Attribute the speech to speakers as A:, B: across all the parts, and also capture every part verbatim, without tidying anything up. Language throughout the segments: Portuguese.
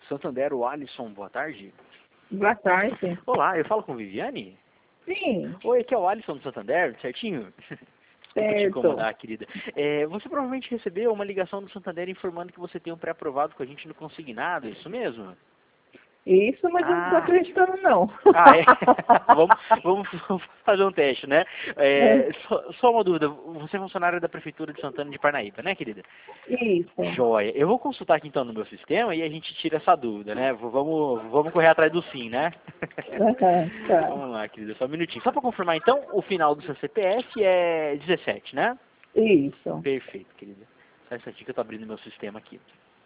A: Santander, o Alisson, boa tarde.
B: Boa tarde.
A: Olá, eu falo com Viviane?
B: Sim.
A: Oi, aqui é o Alisson do Santander, certinho? Desculpa te incomodar, querida. É, você provavelmente recebeu uma ligação do Santander informando que você tem um pré-aprovado com a gente no consignado, é isso mesmo?
B: Isso, mas eu não estou
A: Ah.
B: acreditando, não.
A: Ah, é? vamos, vamos, vamos fazer um teste, né? É,
B: É.
A: só, só uma dúvida, você é funcionária da Prefeitura de Santana de Parnaíba, né, querida?
B: Isso.
A: Joia. Eu vou consultar aqui então no meu sistema e a gente tira essa dúvida, né? V- Vamos, vamos correr atrás do sim, né?
B: Aham, tá.
A: Vamos lá, querida, só um minutinho. Só para confirmar então, o final do seu C P F é dezessete, né?
B: Isso.
A: Perfeito, querida. Só essa aqui que eu tô abrindo meu sistema aqui.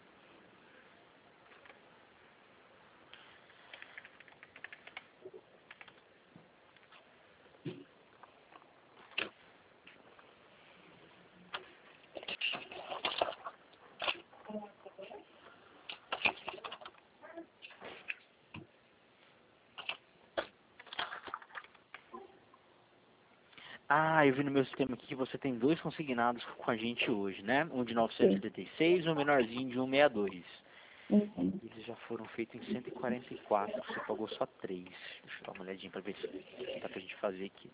A: Ah, eu vi no meu sistema aqui que você tem dois consignados com a gente hoje, né? Um de novecentos e
B: Sim.
A: oitenta e seis e um menorzinho de cento e sessenta e dois.
B: Uhum.
A: Eles já foram feitos em cento e quarenta e quatro, você pagou só três. Deixa eu dar uma olhadinha pra ver se dá pra gente fazer aqui.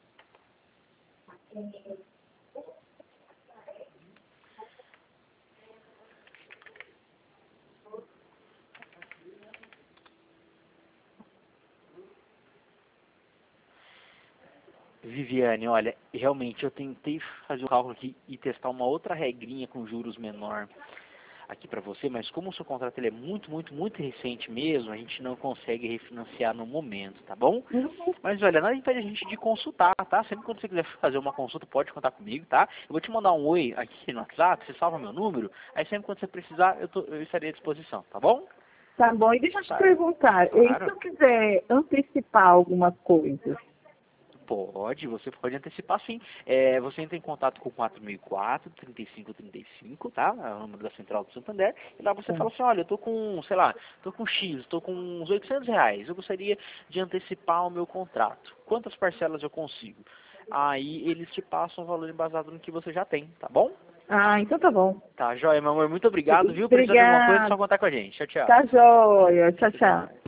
A: Viviane, olha, realmente eu tentei fazer o cálculo aqui e testar uma outra regrinha com juros menor aqui para você, mas como o seu contrato ele é muito, muito, muito recente mesmo, a gente não consegue refinanciar no momento, tá bom?
B: Uhum.
A: Mas olha, nada impede a gente de consultar, tá? Sempre quando você quiser fazer uma consulta, pode contar comigo, tá? Eu vou te mandar um oi aqui no WhatsApp, você salva meu número, aí sempre quando você precisar, eu, tô, eu estarei à disposição, tá bom?
B: Tá bom, e deixa eu te
A: Tá,
B: perguntar, e se
A: claro.
B: eu quiser antecipar algumas coisas?
A: Pode, você pode antecipar sim. É, você entra em contato com o quatro mil e quatro, trinta e cinco trinta e cinco, tá? É o número da Central do Santander. E lá você
B: Tá.
A: fala assim, olha, eu tô com, sei lá, tô com X, tô com uns oitocentos reais. Eu gostaria de antecipar o meu contrato. Quantas parcelas eu consigo? Aí eles te passam o valor embasado no que você já tem, tá bom?
B: Ah, então tá bom.
A: Tá, joia, meu amor. Muito obrigado, viu? Precisando de alguma coisa, é só
B: Obrigada.
A: contar com a gente. Tchau, tchau.
B: Tá joia. Tchau,
A: Até
B: tchau.
A: mais.